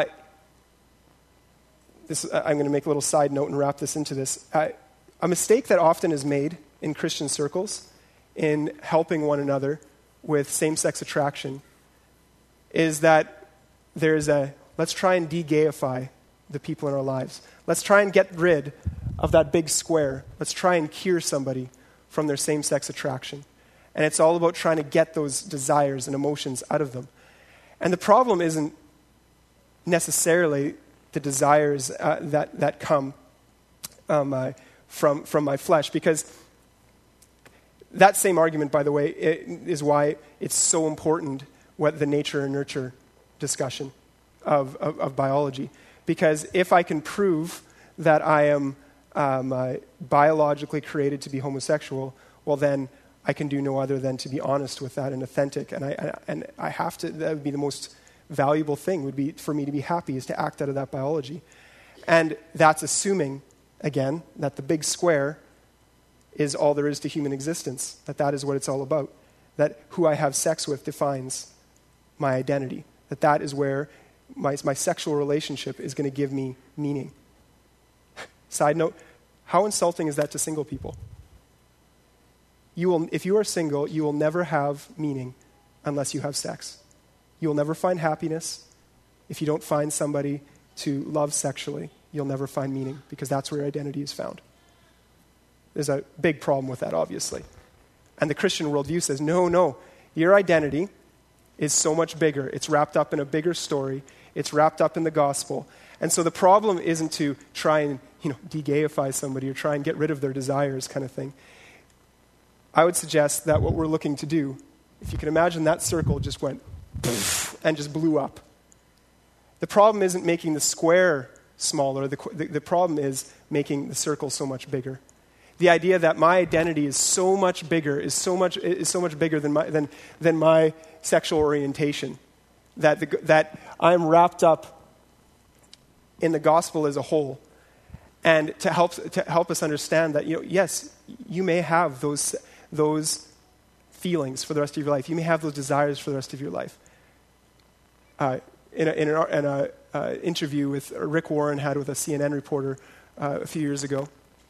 going to make a little side note and wrap this into this. A mistake that often is made in Christian circles in helping one another with same-sex attraction is that there's let's try and de-gayify the people in our lives. Let's try and get rid of that big square. Let's try and cure somebody from their same-sex attraction. And it's all about trying to get those desires and emotions out of them. And the problem isn't necessarily the desires that come from my flesh, because that same argument, by the way, is why it's so important what the nature and nurture discussion of biology. Because if I can prove that I am biologically created to be homosexual, well then I can do no other than to be honest with that and authentic. And I have to, that would be the most valuable thing, would be for me to be happy, is to act out of that biology. And that's assuming, again, that the big square is all there is to human existence, that is what it's all about, that who I have sex with defines my identity, that is where my sexual relationship is going to give me meaning. Side note, how insulting is that to single people? If you are single, you will never have meaning unless you have sex. You will never find happiness. If you don't find somebody to love sexually, you'll never find meaning, because that's where identity is found. There's a big problem with that, obviously. And the Christian worldview says, no, your identity is so much bigger. It's wrapped up in a bigger story. It's wrapped up in the gospel. And so the problem isn't to try and de-gayify somebody or try and get rid of their desires kind of thing. I would suggest that what we're looking to do, if you can imagine that circle just went and just blew up. The problem isn't making the square smaller. The problem is making the circle so much bigger. The idea that my identity is so much bigger, is so much bigger than my sexual orientation. That I'm wrapped up in the gospel as a whole, and to help us understand that yes, you may have those feelings for the rest of your life. You may have those desires for the rest of your life. In an interview with Rick Warren had with a CNN reporter a few years ago,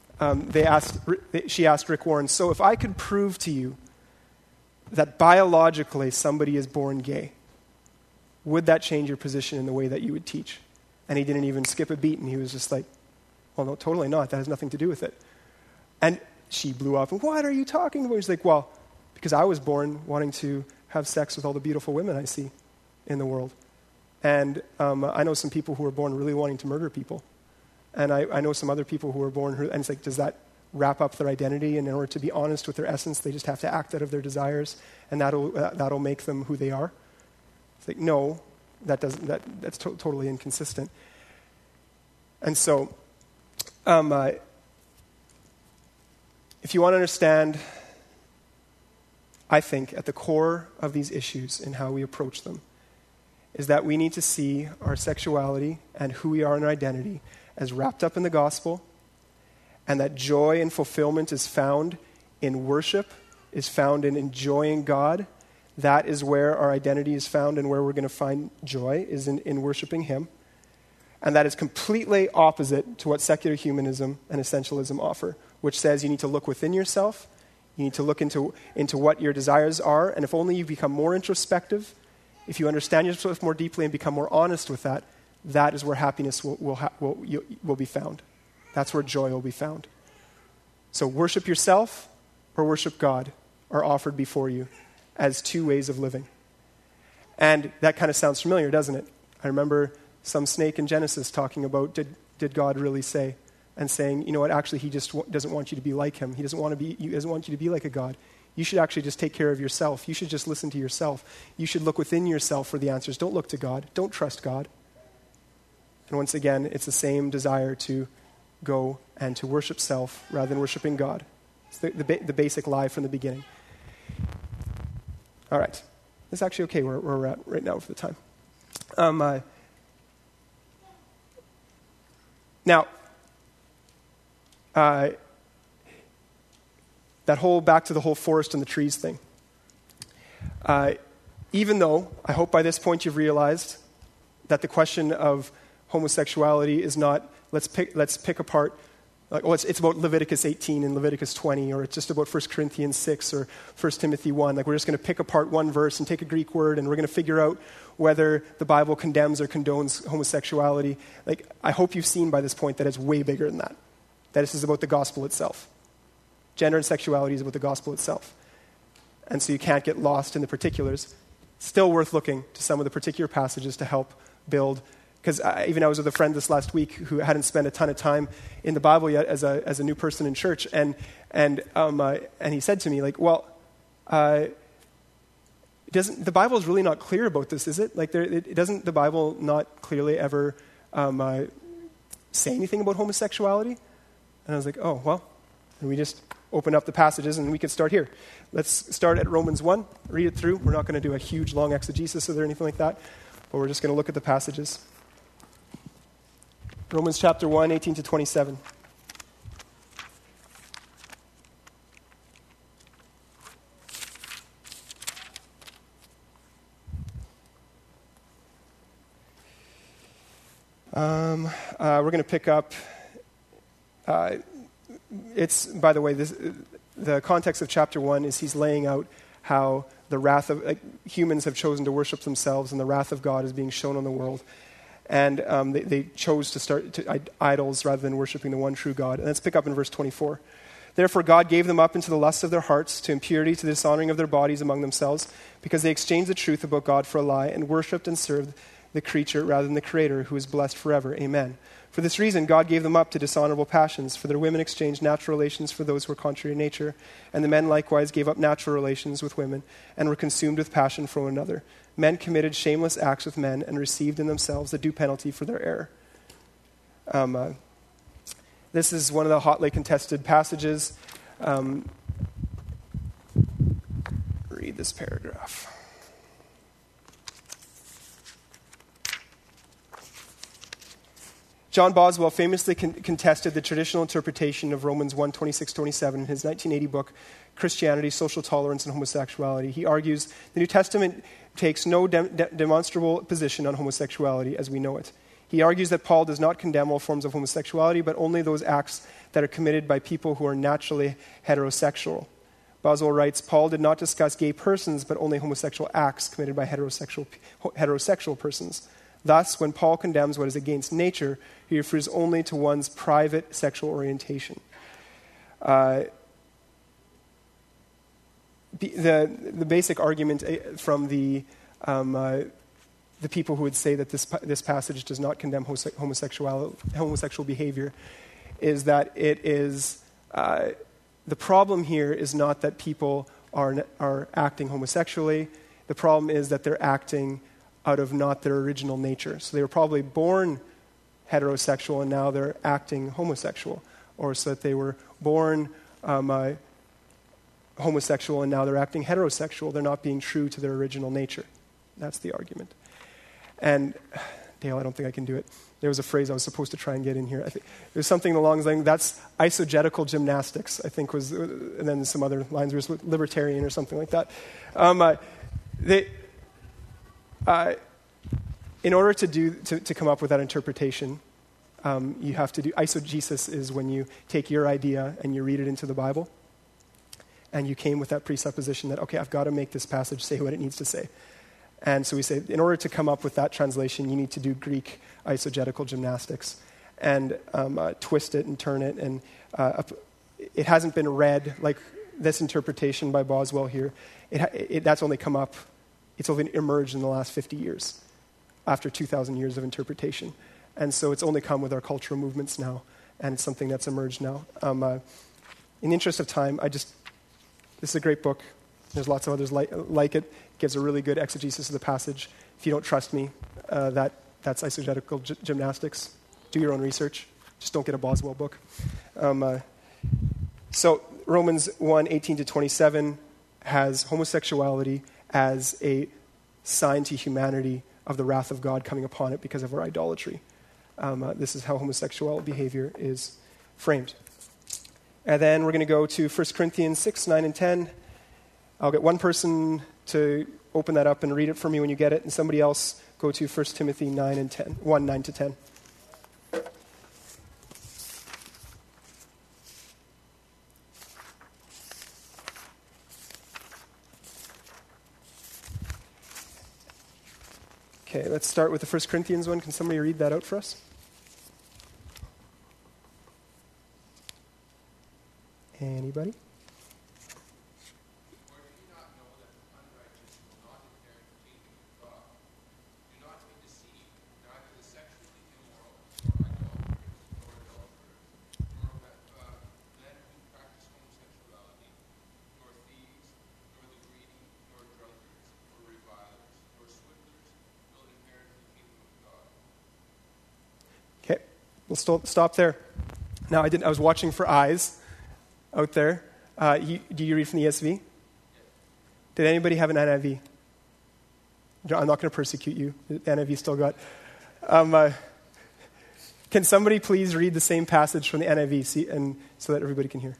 she asked Rick Warren, so if I could prove to you that biologically somebody is born gay, would that change your position in the way that you would teach? And he didn't even skip a beat, and he was just like, well, no, totally not. That has nothing to do with it. And she blew up, and what are you talking about? He's like, well, because I was born wanting to have sex with all the beautiful women I see in the world. And I know some people who were born really wanting to murder people. And I know some other people who were born, and it's like, does that wrap up their identity? And in order to be honest with their essence, they just have to act out of their desires, and that'll make them who they are. It's like, no, that's totally inconsistent. And so, if you want to understand, I think, at the core of these issues and how we approach them, is that we need to see our sexuality and who we are in our identity as wrapped up in the gospel, and that joy and fulfillment is found in worship, is found in enjoying God. That is where our identity is found, and where we're going to find joy is in worshiping Him. And that is completely opposite to what secular humanism and essentialism offer, which says you need to look within yourself, you need to look into what your desires are, and if only you become more introspective, if you understand yourself more deeply and become more honest with that, that is where happiness will be found. That's where joy will be found. So worship yourself or worship God are offered before you as two ways of living. And that kind of sounds familiar, doesn't it? I remember some snake in Genesis talking about, did God really say? And saying, you know what, actually he just doesn't want you to be like him. He doesn't want you to be like a God. You should actually just take care of yourself. You should just listen to yourself. You should look within yourself for the answers. Don't look to God. Don't trust God. And once again, it's the same desire to go and to worship self rather than worshiping God. It's the basic lie from the beginning. All right. It's actually okay where we're at right now for the time. Now, that whole back to the whole forest and the trees thing. Even though, I hope by this point you've realized that the question of homosexuality is not, let's pick apart, like, oh, it's about Leviticus 18 and Leviticus 20, or it's just about 1 Corinthians 6 or 1 Timothy 1. Like, we're just going to pick apart one verse and take a Greek word, and we're going to figure out whether the Bible condemns or condones homosexuality. Like, I hope you've seen by this point that it's way bigger than that. That this is about the gospel itself. Gender and sexuality is about the gospel itself. And so you can't get lost in the particulars. Still worth looking to some of the particular passages to help build. Because I was with a friend this last week who hadn't spent a ton of time in the Bible yet as a new person in church. And he said to me, like, well, the Bible is really not clear about this, is it? Like, doesn't the Bible not clearly ever say anything about homosexuality? And I was like, oh, well, and we just open up the passages and we could start here. Let's start at Romans 1, read it through. We're not going to do a huge, long exegesis or anything like that, but we're just going to look at the passages. Romans chapter 1, 18 to 27. We're going to pick up... it's, by the way, the context of chapter 1 is he's laying out how the wrath of humans have chosen to worship themselves, and the wrath of God is being shown on the world. And they chose to start to idols rather than worshiping the one true God. And let's pick up in verse 24. Therefore God gave them up into the lusts of their hearts, to impurity, to the dishonoring of their bodies among themselves, because they exchanged the truth about God for a lie, and worshipped and served the creature rather than the Creator, who is blessed forever. Amen. For this reason, God gave them up to dishonorable passions, for their women exchanged natural relations for those who were contrary to nature, and the men likewise gave up natural relations with women, and were consumed with passion for one another. Men committed shameless acts with men, and received in themselves the due penalty for their error. This is one of the hotly contested passages. Read this paragraph. John Boswell famously contested the traditional interpretation of Romans 1, 26-27 in his 1980 book, Christianity, Social Tolerance, and Homosexuality. He argues the New Testament takes no demonstrable position on homosexuality as we know it. He argues that Paul does not condemn all forms of homosexuality, but only those acts that are committed by people who are naturally heterosexual. Boswell writes, Paul did not discuss gay persons, but only homosexual acts committed by heterosexual persons. Thus, when Paul condemns what is against nature, he refers only to one's private sexual orientation. The basic argument from the the people who would say that this passage does not condemn homosexual behavior is that it is, the problem here is not that people are acting homosexually. The problem is that they're acting out of not their original nature. So they were probably born heterosexual and now they're acting homosexual. Or so that they were born homosexual and now they're acting heterosexual. They're not being true to their original nature. That's the argument. And, Dale, I don't think I can do it. There was a phrase I was supposed to try and get in here. I think it was something along the lines, that's eisegetical gymnastics, I think was, and then some other lines were libertarian or something like that. In order to come up with that interpretation, you have to do, eisegesis is when you take your idea and you read it into the Bible, and you came with that presupposition that, okay, I've got to make this passage say what it needs to say. And so we say, in order to come up with that translation, you need to do Greek eisegetical gymnastics and twist it and turn it. And it hasn't been read like this interpretation by Boswell here. That's only come up, it's only emerged in the last 50 years, after 2,000 years of interpretation. And so it's only come with our cultural movements now, and it's something that's emerged now. In the interest of time, this is a great book. There's lots of others like it. It gives a really good exegesis of the passage. If you don't trust me, that's eisegetical gymnastics. Do your own research. Just don't get a Boswell book. So Romans 1:18-27 has homosexuality as a sign to humanity of the wrath of God coming upon it because of our idolatry. This is how homosexual behavior is framed. And then we're going to go to 1 Corinthians 6, 9, and 10. I'll get one person to open that up and read it for me when you get it, and somebody else go to 1 Timothy 9 and 10, 1, 9 to 10. Okay, let's start with the 1 Corinthians one. Can somebody read that out for us? Anybody? Okay, we'll stop there. Now, I was watching for eyes out there. Do you read from the ESV? Did anybody have an NIV? I'm not going to persecute you. The NIV still got. Can somebody please read the same passage from the NIV and so that everybody can hear?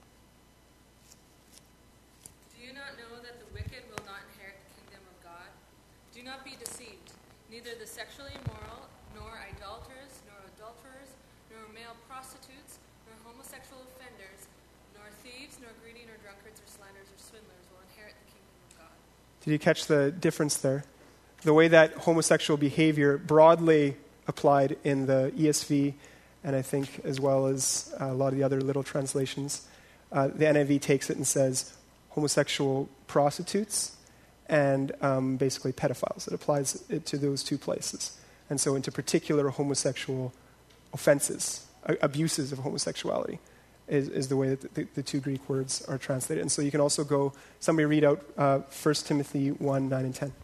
Do you not know that the wicked will not inherit the kingdom of God? Do not be deceived. Neither the sexually immoral, nor idolaters, nor adulterers, nor male prostitutes, nor homosexual offenders, nor thieves, nor greedy, nor drunkards, or slanderers, or swindlers will inherit the kingdom of God. Did you catch the difference there? The way that homosexual behavior broadly applied in the ESV, and I think as well as a lot of the other little translations, the NIV takes it and says homosexual prostitutes and basically pedophiles. It applies it to those two places. And so into particular homosexual offenses, abuses of homosexuality is the way that the two Greek words are translated. And so you can also go, somebody read out 1 Timothy 1, 9 and 10.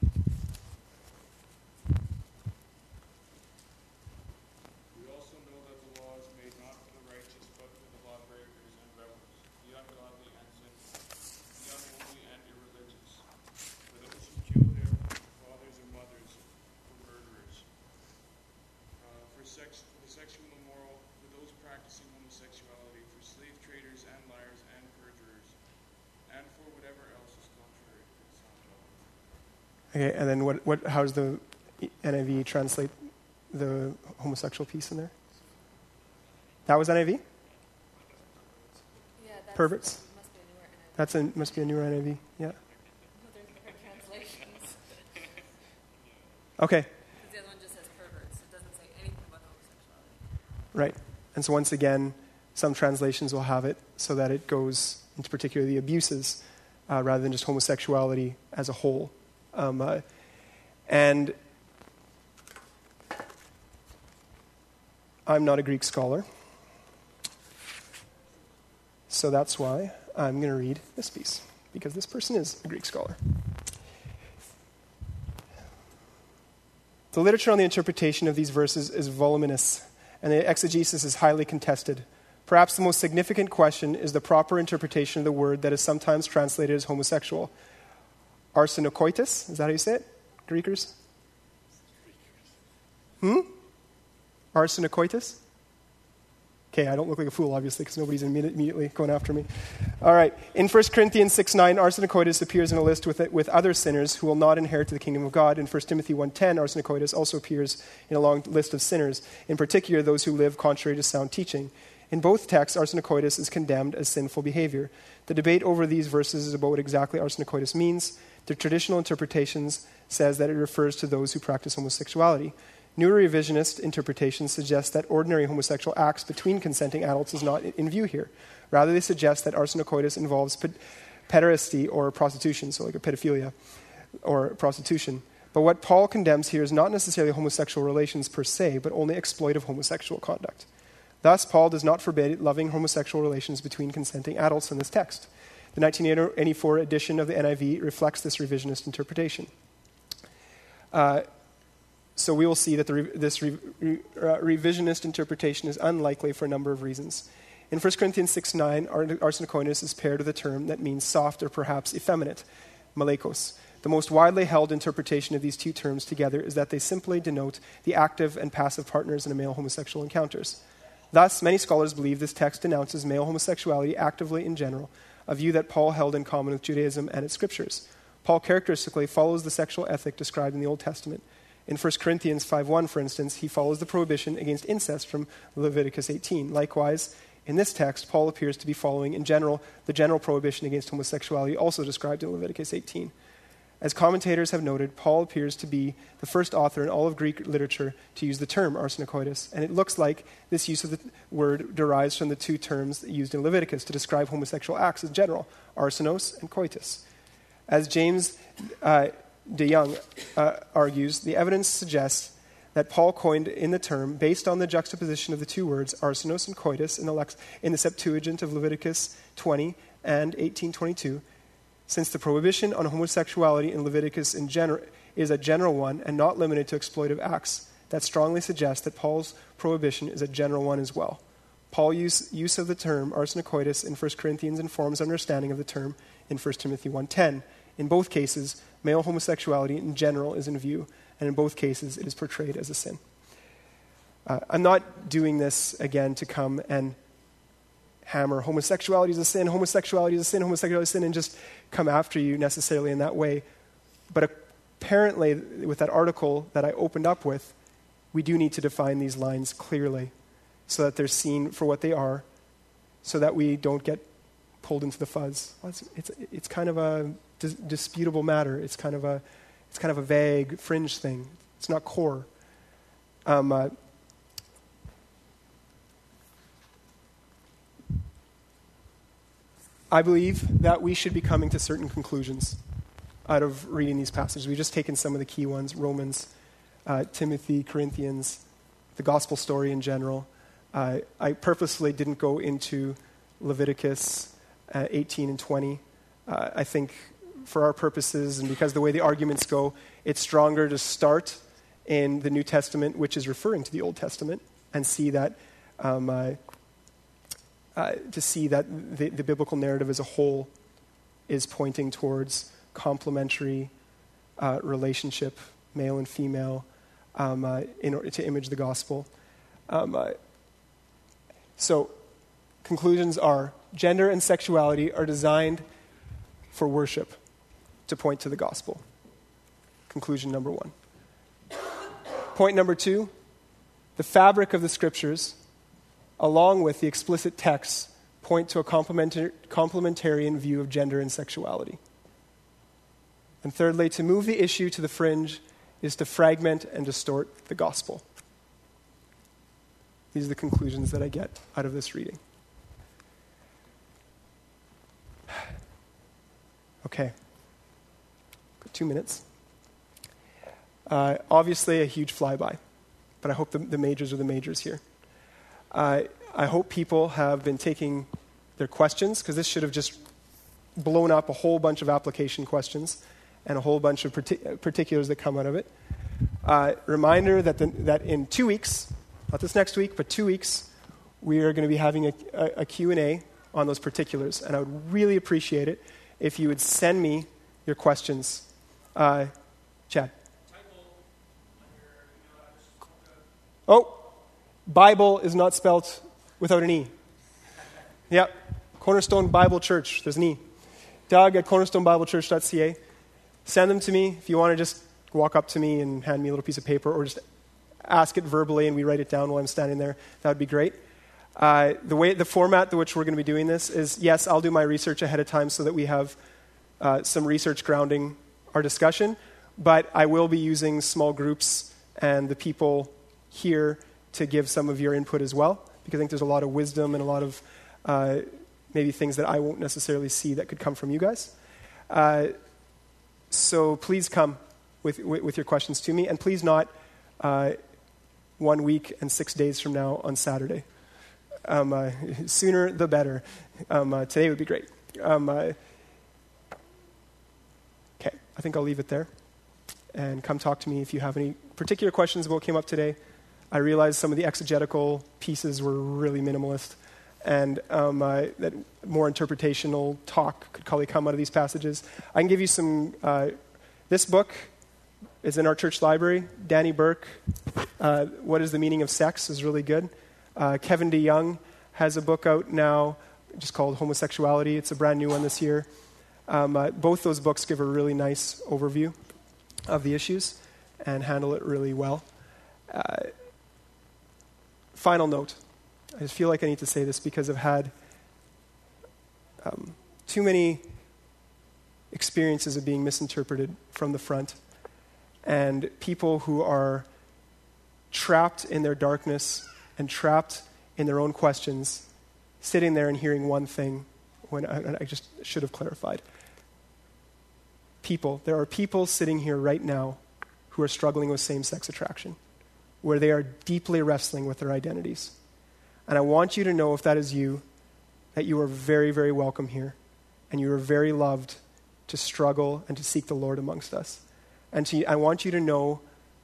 Okay, and then how does the NIV translate the homosexual piece in there? That was NIV? Yeah, Perverts? Must be a newer NIV. Must be a newer NIV, yeah. There's different translations. Okay. Because the other one just says perverts. It doesn't say anything about homosexuality. Right. And so once again, some translations will have it so that it goes into particularly abuses rather than just homosexuality as a whole. And I'm not a Greek scholar. So that's why I'm going to read this piece, because this person is a Greek scholar. The literature on the interpretation of these verses is voluminous, and the exegesis is highly contested. Perhaps the most significant question is the proper interpretation of the word that is sometimes translated as homosexual. Arsenokoitis, is that how you say it, Greekers? Arsenokoitis? Okay, I don't look like a fool, obviously, because nobody's immediately going after me. All right, in 1 Corinthians 6:9, arsenokoitis appears in a list with other sinners who will not inherit the kingdom of God. In 1 Timothy 1:10, arsenokoitis also appears in a long list of sinners, in particular those who live contrary to sound teaching. In both texts, arsenokoitis is condemned as sinful behavior. The debate over these verses is about what exactly arsenokoitis means. The traditional interpretations says that it refers to those who practice homosexuality. Newer revisionist interpretations suggest that ordinary homosexual acts between consenting adults is not in view here. Rather, they suggest that arsenokoitis involves pederasty or prostitution, so like a pedophilia or prostitution. But what Paul condemns here is not necessarily homosexual relations per se, but only exploitive homosexual conduct. Thus, Paul does not forbid loving homosexual relations between consenting adults in this text. The 1984 edition of the NIV reflects this revisionist interpretation. So we will see that this revisionist interpretation is unlikely for a number of reasons. In 1 Corinthians 6:9, arsenokoitis is paired with a term that means soft or perhaps effeminate, malekos. The most widely held interpretation of these two terms together is that they simply denote the active and passive partners in a male homosexual encounters. Thus, many scholars believe this text denounces male homosexuality actively in general, a view that Paul held in common with Judaism and its scriptures. Paul characteristically follows the sexual ethic described in the Old Testament. In 1 Corinthians 5:1, for instance, he follows the prohibition against incest from Leviticus 18. Likewise, in this text, Paul appears to be following, in general, the general prohibition against homosexuality also described in Leviticus 18. As commentators have noted, Paul appears to be the first author in all of Greek literature to use the term arsenokoitis, and it looks like this use of the word derives from the two terms used in Leviticus to describe homosexual acts in general, arsenos and koitus. As James de Young argues, the evidence suggests that Paul coined in the term based on the juxtaposition of the two words, arsenos and koitus, in the Septuagint of Leviticus 20 and 18:22, since the prohibition on homosexuality in Leviticus is a general one and not limited to exploitive acts. That strongly suggests that Paul's prohibition is a general one as well. Paul's use of the term arsenokoitis in 1 Corinthians informs understanding of the term in 1 Timothy 1:10. In both cases, male homosexuality in general is in view, and in both cases it is portrayed as a sin. I'm not doing this again to come and hammer homosexuality is a sin, homosexuality is a sin, homosexuality is a sin, and just come after you necessarily in that way. But apparently, with that article that I opened up with, we do need to define these lines clearly so that they're seen for what they are, so that we don't get pulled into the fuzz. It's kind of a disputable matter. It's kind of a vague fringe thing. It's not core. I believe that we should be coming to certain conclusions out of reading these passages. We've just taken some of the key ones: Romans, Timothy, Corinthians, the gospel story in general. I purposely didn't go into Leviticus 18 and 20. I think for our purposes and because the way the arguments go, it's stronger to start in the New Testament, which is referring to the Old Testament, and see that the biblical narrative as a whole is pointing towards complementary relationship, male and female, in order to image the gospel. So, conclusions are: gender and sexuality are designed for worship, to point to the gospel. Conclusion number one. Point number two: the fabric of the scriptures, along with the explicit texts, point to a complementarian view of gender and sexuality. And thirdly, to move the issue to the fringe is to fragment and distort the gospel. These are the conclusions that I get out of this reading. Okay. Got 2 minutes. Obviously a huge flyby, but I hope the majors are the majors here. I hope people have been taking their questions, because this should have just blown up a whole bunch of application questions and a whole bunch of particulars that come out of it. Reminder that in 2 weeks, not this next week, but 2 weeks, we are going to be having a Q&A on those particulars. And I would really appreciate it if you would send me your questions. Chad. Oh, Bible is not spelt without an E. Yep. Cornerstone Bible Church. There's an E. Doug at cornerstonebiblechurch.ca. Send them to me if you want to just walk up to me and hand me a little piece of paper, or just ask it verbally and we write it down while I'm standing there. That would be great. The format in which we're going to be doing this is, yes, I'll do my research ahead of time so that we have some research grounding our discussion, but I will be using small groups and the people here to give some of your input as well, because I think there's a lot of wisdom and a lot of maybe things that I won't necessarily see that could come from you guys. So please come with your questions to me, and please not 1 week and 6 days from now on Saturday. Sooner the better. Today would be great. Okay, I think I'll leave it there. And come talk to me if you have any particular questions about what came up today. I realized some of the exegetical pieces were really minimalist, and that more interpretational talk could probably come out of these passages. I can give you some... this book is in our church library. Danny Burke, What is the Meaning of Sex, is really good. Kevin DeYoung has a book out now just called Homosexuality. It's a brand new one this year. Both those books give a really nice overview of the issues and handle it really well. Final note. I just feel like I need to say this because I've had too many experiences of being misinterpreted from the front, and people who are trapped in their darkness and trapped in their own questions, sitting there and hearing one thing when I just should have clarified. There are people sitting here right now who are struggling with same-sex attraction, where they are deeply wrestling with their identities. And I want you to know, if that is you, that you are very, very welcome here, and you are very loved to struggle and to seek the Lord amongst us. And I want you to know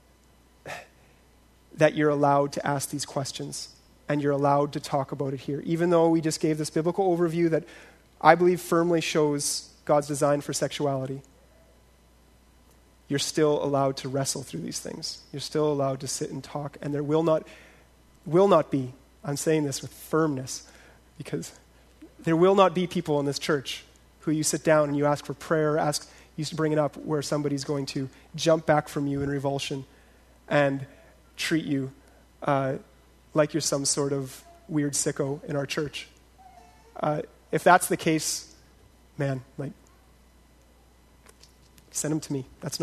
that you're allowed to ask these questions, and you're allowed to talk about it here. Even though we just gave this biblical overview that I believe firmly shows God's design for sexuality, you're still allowed to wrestle through these things. You're still allowed to sit and talk, and there will not be, I'm saying this with firmness, because there will not be people in this church who you sit down and you ask for prayer, you bring it up, where somebody's going to jump back from you in revulsion and treat you like you're some sort of weird sicko in our church. If that's the case, man, send them to me. That's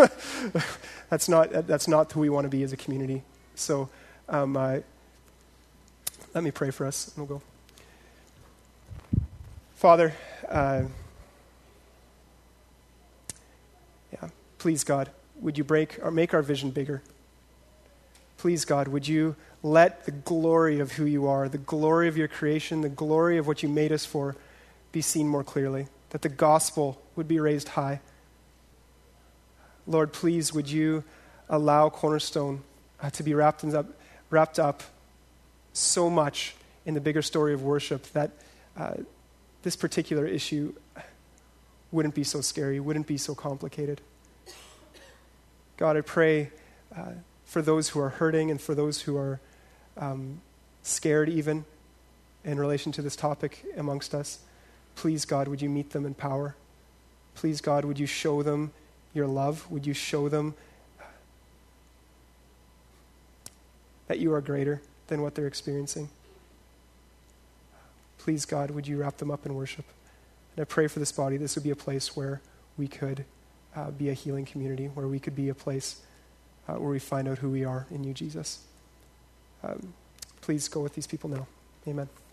not who we want to be as a community. So let me pray for us, and we'll go. Father, please, God, would you make our vision bigger? Please, God, would you let the glory of who you are, the glory of your creation, the glory of what you made us for, be seen more clearly, that the gospel would be raised high. Lord, please, would you allow Cornerstone to be wrapped up so much in the bigger story of worship that this particular issue wouldn't be so scary, wouldn't be so complicated. God, I pray for those who are hurting and for those who are scared even in relation to this topic amongst us. Please, God, would you meet them in power? Please, God, would you show them your love? Would you show them that you are greater than what they're experiencing? Please, God, would you wrap them up in worship? And I pray for this body, this would be a place where we could be a healing community, where we could be a place where we find out who we are in you, Jesus. Please go with these people now. Amen.